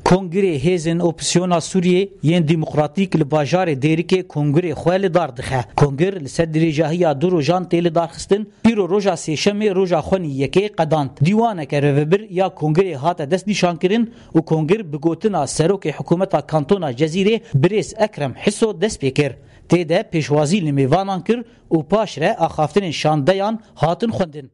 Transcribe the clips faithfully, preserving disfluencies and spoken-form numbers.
کنگره هیزن اپسیونا سوریه یین دموکراتیک لباجار دیرکه کنگره خوال دار دخه کنگر لسدری جاهیا دو روجان تیل دارخستن پیرو روجا سیشم روجا خونی یکی قدانت دیوانه که روبر یا کنگره هات دست نشان کرن و کنگر بگوتنا سروک حکومت کانتونا جزیره بریس اکرم حسو دست بکر تیده پیشوازی لمیوانان کر و پاش را اخافتن شاندیان هاتن خوندن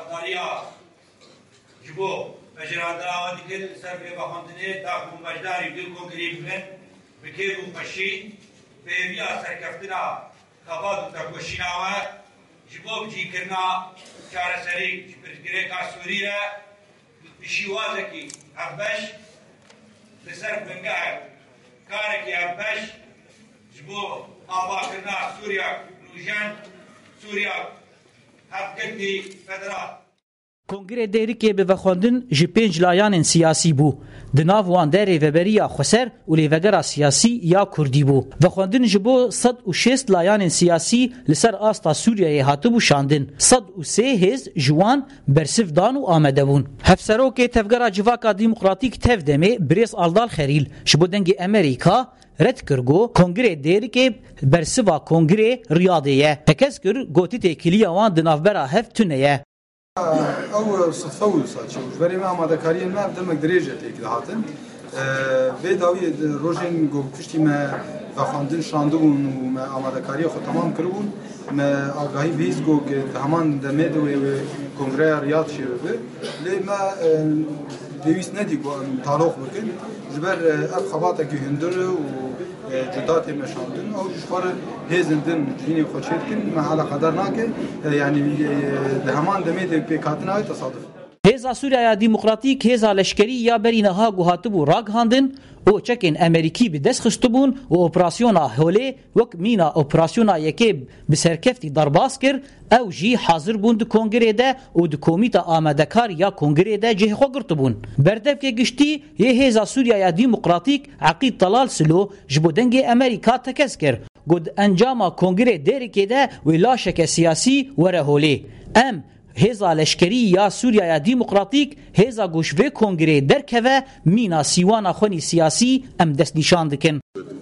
مجرد آوادی که سر به بخوندنه داخل مجداری دل کنگری بگن بکیب و پشی به بیا سرکفتنا خباد و تکوشیناوه جبوب جی کرنا چارسری جبرگره کا سوری را بشیوازه کی عبش بسر بنگه کارکی عبش جبو آبا کرنا سوریا نوجان سوریا حقیقی فدرات کنگره دیرکه به وخوندن جی پنج لایان سیاسی بو دناو وان دری وبریا خسر و لیوگرا سیاسی یا کردی بو وخوندن جبو صد و شست لایان سیاسی لسر آستا سوریای هاتبو شاندن صد و سه هز جوان برسف دان و آمده بون هفسرو که تفگرا جواکا دیموکراتیک تف دمه بریس آلدال خریل جبو دنگ امریکا رد کرگو کنگره دیرکه برسوا کنگره ریاضیه هکس کر گوتی تکیلیا وان دنافبرا هفت تونه او صدفه ساتشو برای ما آماده کاری ما دمک درجه تیکل هاتن و داوی روزین گو کشتی ما بخواندن شاندون و ما آماده کاری خود تمام کردون ما آگاهی ویز گو که همان دمید و کنگره ریاض شده لی ما دویست ندی گو تعلق بکن جبر اب خباته که هندر و جدات مشاندن او جفار هزندن جینی خوشید کن محل قدر ناکه یعنی همان دمید پیکاتنای تصادف هزا سوریا دیموکراتیک هزا لشکری یا برینها گوهاتبو راگ هاندن او چکن امریکی به دست خستبون و اپراسیونا هوله وک مینا اپراسیونا یکی بسرکفتی درباس کر او جی حاضر بوند کنگره ده و د کمیته آمدکار یا کنگره ده جه خو گرتبون بردف که گشتی یه هزا سوریا دیموکراتیک عقید طلال سلو جبودنگ امریکا تکس کر گود انجام کنگره دیرکه ده و لاشک سیاسی وره هوله ام هزا لشکری یا سوریا دیموکراتیک هزا گوشوه کنگره درکوه مینا سیوانا خونی سیاسی ام دست نشان دکن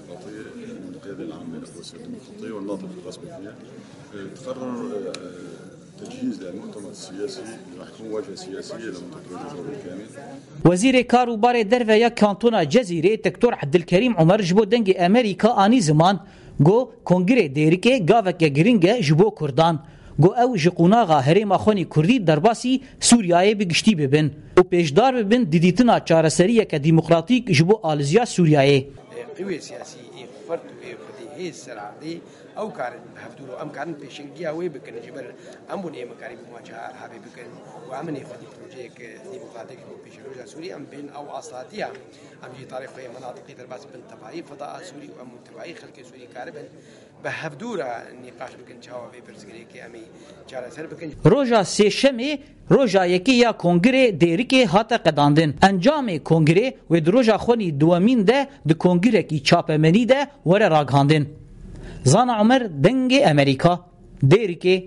تقرر تجهيز للمؤتمر السياسي راح يكون واجهه سياسيه لمنطقه بالكامل. وزير كاروبار درفا يا كانتونا جزيره دكتور عبد الكريم عمر جبو دنگ امريكا اني زمان گو کنگره دیرکه گاوک گرینگه جبو کردان گو او جقوناغا هرما خونی کردی درباسی سوریای بگشتی ببن و پیشدار ببن دیدیتنا چارسریه که دیموکراتیک جبو آلزیا سوریای قوی سیاسی فرد هي السرعة دي أو كان بهفتورو أم كان بيشنجيا وي بكن جبر أم بني مكاري بمواجهة هابي بكن وأمني خدي بروجيك ديمقراطيك بيشروجا سوري أم بين أو أصلاتيا أم جي تاريخ في مناطق ترباس بين تبعي فضاء سوري وأم تبعي خلق سوري كاربن بهفتورا نقاش بكن شاوا في برسكريكي أمي جارة سر بكن روجا سيشمي روجا یکی یا کنگره دیرکه هاتا قداندن انجام کنگره و دروجا خونی دوامین ده د کنگره کی چاپمنی ده وره راگاندن زانا عمر دنگ امریکا دیرکه